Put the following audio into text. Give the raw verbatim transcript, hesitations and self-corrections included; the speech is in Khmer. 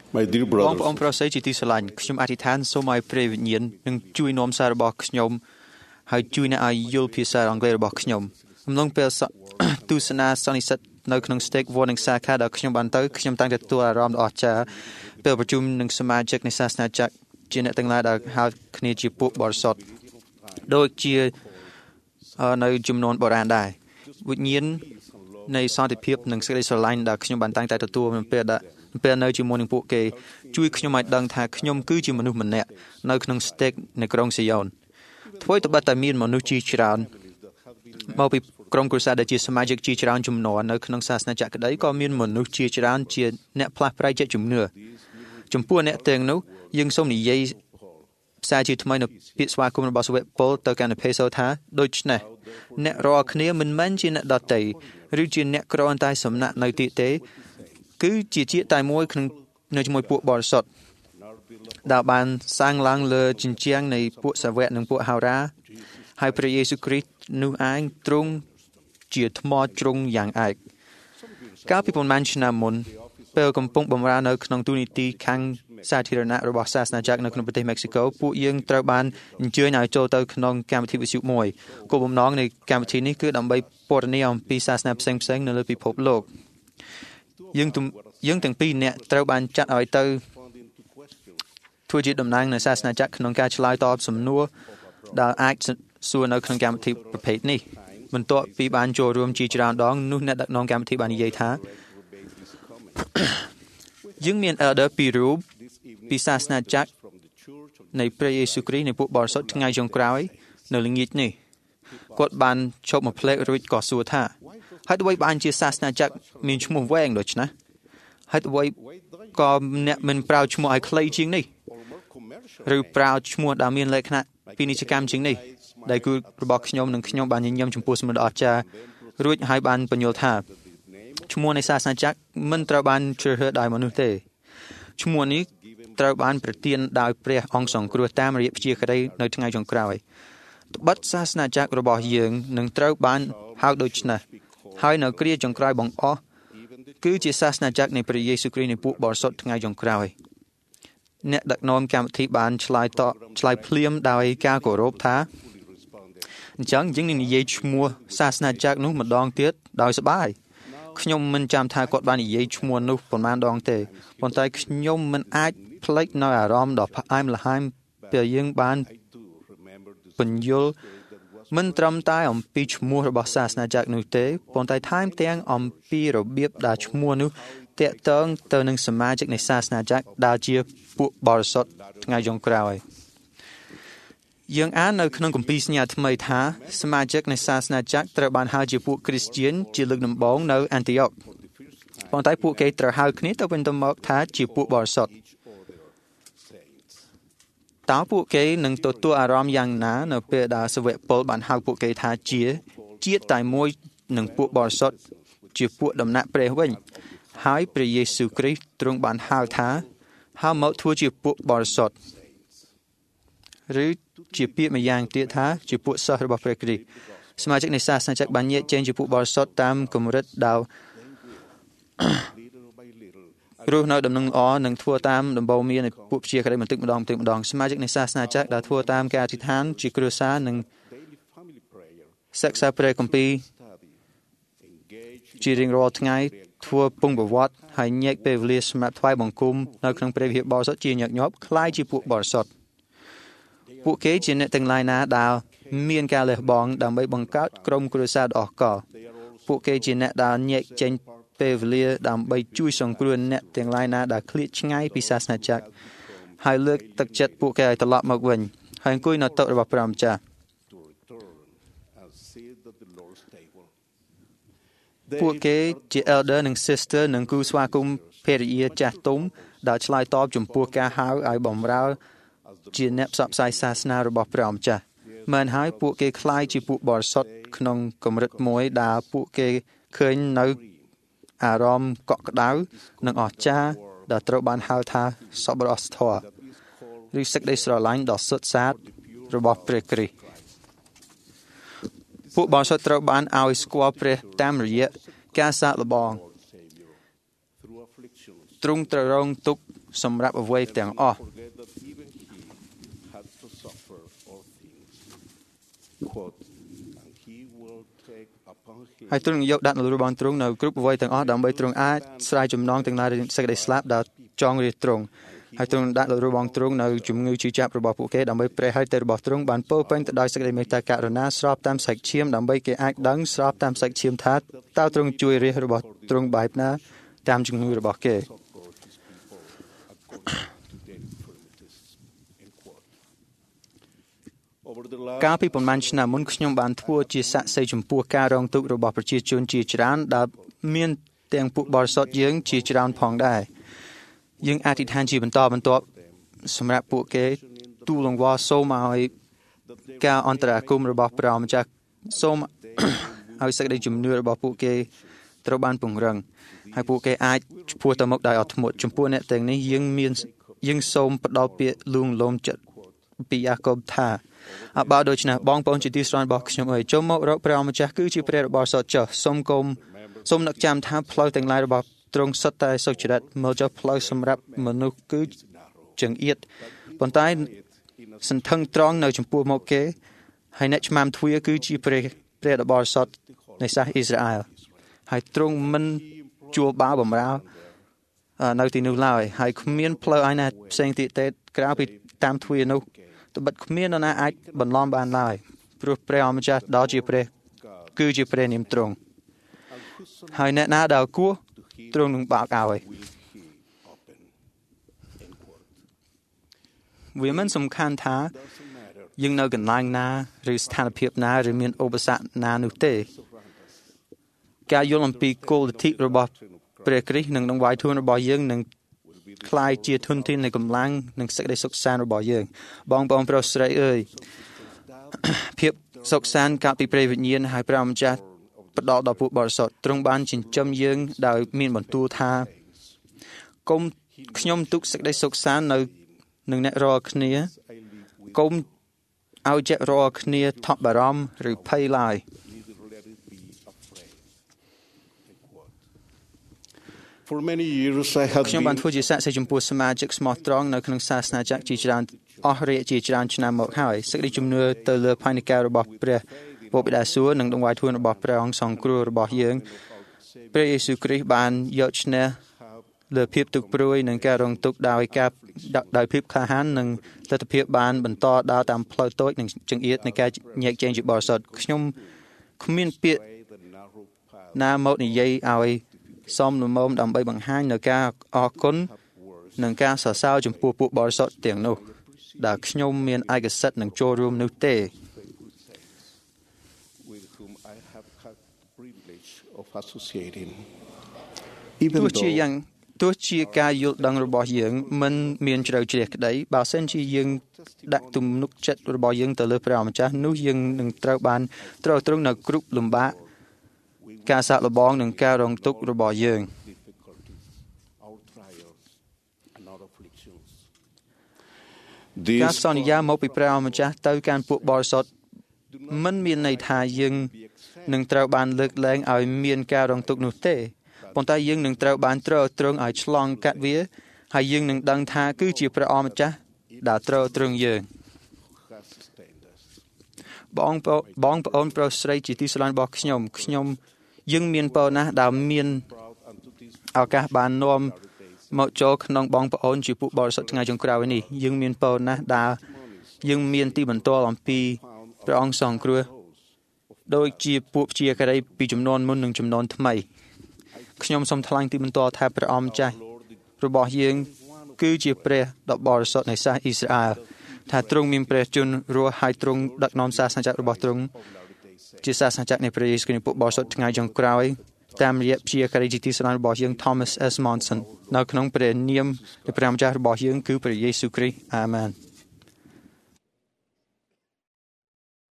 My dear បង brothers, ប្អូនប្រុសស្រីជាទីស្រឡាញ់ខ្ញុំអធិដ្ឋានសូមឲ្យព្រះវិញ្ញាណនឹងជួយនាំសាររបស់ខ្ញុំហើយជួយអ្នកឲ្យយល់ភាសាអង់គ្លេសរបស់ខ្ញុំអំឡុងពេលស ទស្សនាសន្និសីទនៅក្នុង Stake Warning សាខាដែលខ្ញុំបានទៅខ្ញុំតាំងតែទទួលអារម្មណ៍ដ៏អស្ចារ្យពេលប្រជុំនឹងសមាជិកនៃសាសនាចក្រជាអ្នកទាំងឡាយដែលហៅគ្នាជាពួកបរិសុទ្ធដូចជានៅចំនួនបុរាណដែរវិញ្ញាណនៃសន្តិភាពនិងសេចក្តីស្រឡាញ់ដែលខ្ញុំបានតាំងតែទទួលនៅពេលដែលពេលនៅជាមួយនឹងពួកគេជួយខ្ញុំឲ្យដឹងថាខ្ញុំគឺជាមនុស្សម្នាក់នៅក្នុង Stake នៅក្រុងស៊ីយ៉ូនធ្វើឲ្យត្បិតតែមានមនុស្សជាច្រើនមកពីក្រុមគ្រួសារដែលជាសមាជិកជាច្រើនជំនាន់នៅក្នុងសាសនាចក្រក្តីក៏មានមនុស្សជាច្រើនជាអ្នកផ្លាស់ប្រែចិត្តជំនឿចំពោះអ្នកទាំងនោះយើងសូមនិយាយផ្សាយជាថ្មីនៅពាក្យស្វាគមន៍របស់សាវកពលទៅកាន់អេផេសូថាដូច្នេះអ្នករាល់គ្នាមិនមែនជាអ្នកដទៃឬជាអ្នកគ្រាន់តែសំណាក់នៅទីទេគឺជាជាតិតែមួយក្នុងនៅជាមួយពួកបរិសុទ្ធដែលបានសាងឡើងលើជញ្ជាំងនៃពួកសាវកនិងពួកហោរាហើយព្រះយេស៊ូវគ្រីស្ទនោះឯងទ្រង់ជាថ្មជ្រុងយ៉ាងឯកកាលពីប៉ុន្មានឆ្នាំមុនពេលកំពុងបម្រើនៅក្នុងទូនីតិខាងសាធារណៈរបស់សាសនាចក្រនៅក្នុងប្រទេសមិចស៊ីកូពួកយើងត្រូវបានអញ្ជើញឲ្យចូលទៅក្នុងកម្មវិធីវិទ្យុមួយគោលបំណងនៃកម្មវិធីនេះគឺដើម្បីពណ៌នាអំពីសាសនាផ្សេងៗនៅលើពិភពលោកយើងយើងទាំងពីរនាក់ត្រូវបានចាត់ឲ្យទៅធ្វើជាតំណាងនៅសាសនាចក្រក្នុងការឆ្លើយតបសំណួរដែលអាចសួរនៅក្នុងកម្មវិធីប្រភេទនេះបន្ទាប់ពីបានចូលរួមជាច្រើនដងនោះអ្នកដឹកនាំកម្មវិធីបាននិយាយថាយើងមាន elder ពីររូបពីសាសនាចក្រនៃព្រះយេស៊ូវគ្រីស្ទនៃពួកបរិសុទ្ធថ្ងៃចុងក្រោយនៅល្ងាចនេះគាត់បានឈប់មកផ្លេករួចក៏សួរថាហេតុអ្វីបានជាសាសនាចក្រមានឈ្មោះវែងដូច្នេះហេតុអ្វីក៏អ្នកមិនប្រើឈ្មោះឲ្យខ្លីជាងនេះឬប្រើឈ្មោះដែលមានលក្ខណៈពាណិជ្ជកម្មជាងនេះដែលគឺរបស់ខ្ញុំនិងខ្ញុំបានញញឹមចំពោះសម្ដេចអស្ចារ្យរួចហើយបានបញ្យល់ថាឈ្មោះនៃសាសនាចក្រមិនត្រូវបានជ្រើសរើសដោយមនុស្សទេឈ្មោះនេះត្រូវបានប្រទានដោយព្រះអង្គសង្គ្រោះតាមរយៈព្យាក្តីនៅថ្ងៃចុងក្រោយត្បិតសាសនាចក្ររបស់យើងនឹងត្រូវបានហៅដូច្នេះហើយនៅគ្រាចុងក្រោយបង្អស់គឺជាសាសនាចក្រនៃព្រះយេស៊ូវគ្រីស្ទនៃពួកបរិសុទ្ធថ្ងៃចុងក្រោយអ្នកដឹកនាំកម្មវិធីបានឆ្លើយតបឆ្លើយភ្លាមដោយការគោរពថាអញ្ចឹងយើងនឹងនិយាយឈ្មោះសាសនាចក្រនោះម្ដងទៀតដោយសប្បាយខ្ញុំមិនចាំថាគាត់បាននិយាយឈ្មោះនោះប៉ុន្មានដងទេប៉ុន្តែខ្ញុំមិនអាចភ្លេចនៅអារម្មណ៍ដ៏ផ្អែមល្ហែមពេលយើងបានបញ្យល់មិនត្រឹមតែអំពីឈ្មោះរបស់សាសនាចក្រនោះទេប៉ុន្តែថែមទាំងអំពីរបៀបដែលឈ្មោះនោះតាក់ទងទៅនឹងសមាជិកនៃសាសនាចក្រដែលជាពួកបរិសុទ្ធថ្ងៃចុងក្រោយយើងអាននៅក្នុងគម្ពីរសញ្ញាថ្មីថាសមាជិកនៃសាសនាចក្រត្រូវបានហៅជាពួកគ្រីស្ទានជាលើកដំបូងនៅអានទីយ៉ុកប៉ុន្តែពួកគេត្រូវហៅគ្នាទៅវិញទៅមកថាជាពួកបរិសុទ្ធតើពួកគេនឹងទទួលអារម្មណ៍យ៉ាងណានៅពេលដែលសាវកពលបានហៅពួកគេថាជាជាតិតែមួយនឹងពួកបរិសុទ្ធជាពួកដំណាក់ព្រះវិញហើយព្រះយេស៊ូវគ្រីស្ទទ្រង់បានហៅថាហៅមកធ្វើជាពួកបរិសុទ្ធឬជាពាក្យម្យ៉ាងទៀតថាជាពួកសិស្សរបស់ព្រះគ្រីស្ទសមាជិកនៃសាសនាចក្របានញែកចែងជាពួកបរិសុទ្ធតាមកម្រិតដែលរស់នៅដំណឹងល្អនិងធ្វើតាមដំបូន្មាននៃពួកព្យាក្តីបន្តិចម្ដងបន្តិចម្ដងសមាជិកនៃសាសនាចក្រដែលធ្វើតាមការអធិដ្ឋានជាគ្រួសារនិងសិក្សាព្រះគម្ពីរជារៀងរាល់ថ្ងៃធ្វើពងប្រវត្តិហើយញែកពេលវេលាសម្រាប់ថ្វាយបង្គំនៅក្នុងព្រះវិហារបរិសុទ្ធជាញឹកញាប់คล้ายជាពួកបរិសុទ្ធពួកគេជាអ្នកទាំងឡាយណាដែលមានការលះបង់ដើម្បីបង្កើតក្រុមគ្រួសារដ៏អស្ចារ្យពួកគេជាអ្នកដែលញែកចេញពេលវេលាដើម្បីជួយសង្គ្រោះអ្នកទាំងឡាយណាដែលឃ្លាតឆ្ងាយពីសាសនាចក្រហើយលើកទឹកចិត្តពួកគេឲ្យត្រឡប់មកវិញហើយអង្គុយនៅតុរបស់ព្រះម្ចាស់ពួកគេជា elder និង sister និងគូស្វាគមន៍ភរិយាចាស់ទុំដែលឆ្លើយតបចំពោះការហៅឲ្យបម្រើជាអ្នកផ្សព្វផ្សាយសាសនារបស់ព្រះម្ចាស់មែនហើយពួកគេคล้ายជាពួកបរិសុទ្ធក្នុងកម្រិតមួយដែលពួកគេឃើញនៅអារម្មណ៍កក់ក្ដៅនិងអស្ចារ្យដែលត្រូវបានហៅថាសប្បុរសធម៌ឬសេចក្តីស្រឡាញ់ដ៏សុទ្ធសាធរបស់ព្រះគ្រីស្ទពួកបរិសុទ្ធត្រូវបានឲ្យស្គាល់ព្រះតាមរយៈការសាកល្បងទ្រង់ត្រូវរងទុក្ខសម្រាប់អ្វីទាំងអស់ហើយទ្រង់យកដាក់នៅរបស់ទ្រង់នៅគ្រប់អ្វីទាំងអស់ដើម្បីទ្រង់អាចស្រាយចំណងទាំងឡាយសេចក្តីស្លាប់ដែលចងរាជទ្រង់ហើយទ្រង់ដាក់នៅរបស់ទ្រង់នៅជំងឺឈឺចាប់របស់ពួកគេដើម្បីប្រែហើយទៅរបស់ទ្រង់បានពោពេញទៅដោយសេចក្តីមេត្តាករុណាស្របតាមសាច់ឈាមដើម្បីគេអាចដឹងស្របតាមសាច់ឈាមថាតើទ្រង់ជួយរាជរបស់ទ្រង់បែបណាតាមជំងឺរបស់គេកាលពីប្រមាណឆ្នាំមុនខ្ញុំបានធ្វើជាសាក្សីចំពោះការរងទុក្ខរបស់ប្រជាជនជាច្រើនដែលមានទាំងពួកបរិសុទ្ធយើងជាច្រើនផងដែរយើងអធិដ្ឋានជាបន្តបន្ទាប់សម្រាប់ពួកគេទូលអង្វរសូមឲ្យការអន្តរាគមន៍របស់ព្រះម្ចាស់សូមឲ្យសេចក្តីជំនឿរបស់ពួកគេត្រូវបានពង្រឹងហើយពួកគេអាចឆ្ពោះទៅមុខដោយអត់ធ្មត់ចំពោះអ្នកទាំងនេះយើងមានយើងសូមផ្ដល់ពាក្យលួងលោមចិត្តពីយ៉ាកុបថាអបើដូច្នេះបងប្អូនជាទីស្រឡាញ់របស់ខ្ញុំអើយចូលមករកព្រះម្ចាស់គឺជាព្រះរបស់សតចុះសូមគុំសូមនឹកចាំថាផ្លូវទាំងឡាយរបស់ទ្រង់សុទ្ធតែសុចរិតមើលចុះផ្លូវសម្រាប់មនុស្សគឺចង្អៀតប៉ុន្តែសន្ធឹងត្រង់នៅចំពោះមុខគេហើយអ្នកឆ្មាំទ្វារគឺជាព្រះព្រះរបស់សតនៃសាសអ៊ីស្រាអែលហើយទ្រង់មិនជួលបាវបំរើនៅទីនោះឡើយហើយគ្មានផ្លូវឯណាផ្សេងទៀតទេក្រៅពីតាមទ្វារនោះត្បិតគ្មាននរណាអាចបន្លំបានឡើយព្រោះព្រះអម្ចាស់ដ៏ជាព្រះគឺជាព្រះនាមទ្រង់ហើយអ្នកណាដែលគួរទ្រង់នឹងបើកឲ្យវាមិនសំខាន់ថាយើងនៅកន្លែងណាឬស្ថានភាពណាឬមានឧបសគ្គណានោះទេការយល់អំពីគោលលទ្ធិរបស់ព្រះគ្រីស្ទនិងដង្វាយខ្លួនរបស់យើងនឹងคล้ายជាធនធាននៃកម្លាំងនិងសេចក្តីសុខសាន្តរបស់យើងបងប្អូនប្រុសស្រីអើយភាពសុខសាន្តកើតពីព្រះវិញ្ញាណហើយព្រះម្ចាស់ផ្ដល់ដល់ពួកបរិសុទ្ធទ្រង់បានចិញ្ចឹមយើងដោយមានបន្ទូលថាកុំខ្ញុំទុកសេចក្តីសុខសាន្តនៅនឹងអ្នករាល់គ្នាកុំឲ្យចិត្តរាល់គ្នាថប់បារម្ភឬភ័យឡើយខ្ញុំបានធ្វើជាសាក្សីចំពោះសមាជិកស្មោះត្រង់នៅក្នុងសាសនាចក្រជាច្រើនអស់រយៈជាច្រើនឆ្នាំមកហើយសេចក្តីជំនឿទៅលើផែនការរបស់ព្រះពុទ្ធបិតាសួគ៌និងដង្វាយខ្លួនរបស់ព្រះអង្គសង្គ្រោះរបស់យើងព្រះយេស៊ូវគ្រីស្ទបានយកឈ្នះលើភាពទុក្ខព្រួយនិងការរងទុក្ខដោយការដោយភាពក្លាហាននិងលទ្ធភាពបានបន្តដើរតាមផ្លូវតូចនិងចង្អៀតនៃការញែកចែងជាបរិសុទ្ធខ្ញុំគ្មានពាក្យណាមកនិយាយឲ្យសមល្មមដើម្បីបង្ហាញនៅការអរគុណនិងការសរសើរចំពោះពួកបរិសុទ្ធទាំងនោះដែលខ្ញុំមានឯកសិទ្ធិនឹងចូលរួមនោះទេទោះជាយ៉ាងទោះជាការយល់ដឹងរបស់យើងមិនមានជ្រៅជ្រះក្តីបើសិនជាយើងដាក់ទំនុកចិត្តរបស់យើងទៅលើព្រះម្ចាស់នោះយើងនឹងត្រូវបានត្រូវទ្រង់នៅគ្រប់លំបាកការសាកល្បងនិងការរងទុក្ខរបស់យើងការសន្យាមកពីព្រះម្ចាស់ទៅកាន់ពួកបរិសុទ្ធមិនមានន័យថាយើងនឹងត្រូវបានលើកលែងឲ្យមានការរងទុក្ខនោះទេប៉ុន្តែយើងនឹងត្រូវបានទ្រទ្រង់ឲ្យឆ្លងកាត់វាហើយយើងនឹងដឹងថាគឺជាព្រះអម្ចាស់ដែលទ្រទ្រង់យើងបងប្អូនបងប្អូនប្រុសស្រីជាទីស្រឡាញ់របស់ខ្ញុំខ្ញុំយើងមានពរណាស់ដែលមានឱកាសបាននាំមកចូលក្នុងបងប្អូនជាពួកបរិសុទ្ធថ្ងៃចុងក្រោយនេះយើងមានពរណាស់ដែលយើងមានទីបន្ទាល់អំពីព្រះអង្គសង្គ្រោះដោយជាពួកព្យាការីពីចំនួនមុននិងចំនួនថ្មីខ្ញុំសូមថ្លែងទីបន្ទាល់ថាព្រះអម្ចាស់របស់យើងគឺជាព្រះដ៏បរិសុទ្ធនៃសាសអ៊ីស្រាអែលថាទ្រង់មានព្រះជន្មរស់ហើយទ្រង់ដឹកនាំសាសនាចក្ររបស់ទ្រង់ជាសាសនាចក្រនៃព្រះយេស៊ូវគ្រីស្ទពួកបរិសុទ្ធថ្ងៃចុងក្រោយតាមរយៈព្យាការីជាទីស្រឡាញ់របស់យើង Thomas S. Monson នៅក្នុងព្រះនាមនៃព្រះម្ចាស់របស់យើងគឺព្រះយេស៊ូវគ្រីស្ទអាមែន